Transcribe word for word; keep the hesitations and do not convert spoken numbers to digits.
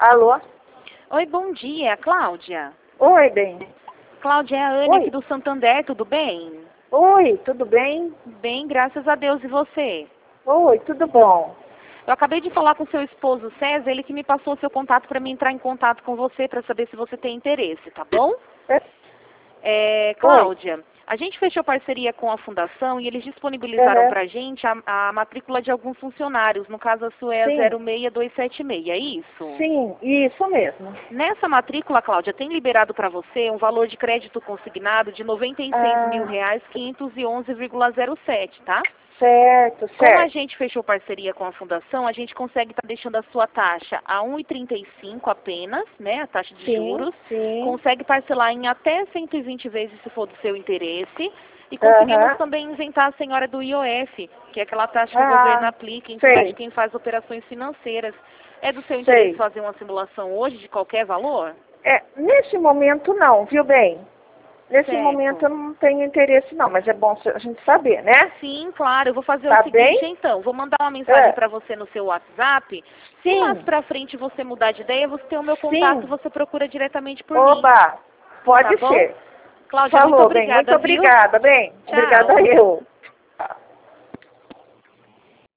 Alô? Oi, bom dia, Cláudia. Oi, bem. Cláudia, é a Anne Oi. aqui do Santander, tudo bem? Oi, tudo bem? Bem, graças a Deus, e você? Oi, tudo bom? Eu acabei de falar com seu esposo César, ele que me passou o seu contato para mim entrar em contato com você para saber se você tem interesse, tá bom? É. É, Cláudia, a gente fechou parceria com a fundação e eles disponibilizaram Uhum. para a gente a, a matrícula de alguns funcionários, no caso a sua é a Sim. zero seis dois sete seis, é isso? Sim, isso mesmo. Nessa matrícula, Cláudia, tem liberado para você um valor de crédito consignado de noventa e seis mil Ah, reais quinhentos e onze vírgula zero sete, tá? certo, Como a certo. gente fechou parceria com a fundação, a gente consegue estar deixando a sua taxa a um vírgula trinta e cinco apenas, né, a taxa de Sim, juros. sim. Consegue parcelar em até cento e vinte vezes se for do seu interesse. E conseguimos Aham. também isentar a senhora do I O F, que é aquela taxa que o Ah, governo aplica em cima sei. de quem faz operações financeiras. É do seu interesse Sei. fazer uma simulação hoje de qualquer valor? É, nesse momento não, viu bem? Nesse Certo. momento eu não tenho interesse não, mas é bom a gente saber, né? Sim, claro. Eu vou fazer Tá o seguinte, bem? então. Vou mandar uma mensagem É. para você no seu WhatsApp. Se mais Sim, pra frente você mudar de ideia, você tem o meu contato, sim. você procura diretamente por mim. Oba, pode Tá bom? ser. Cláudia, muito Falou, bem, muito obrigada, viu? obrigada, bem. Obrigada Tchau. eu.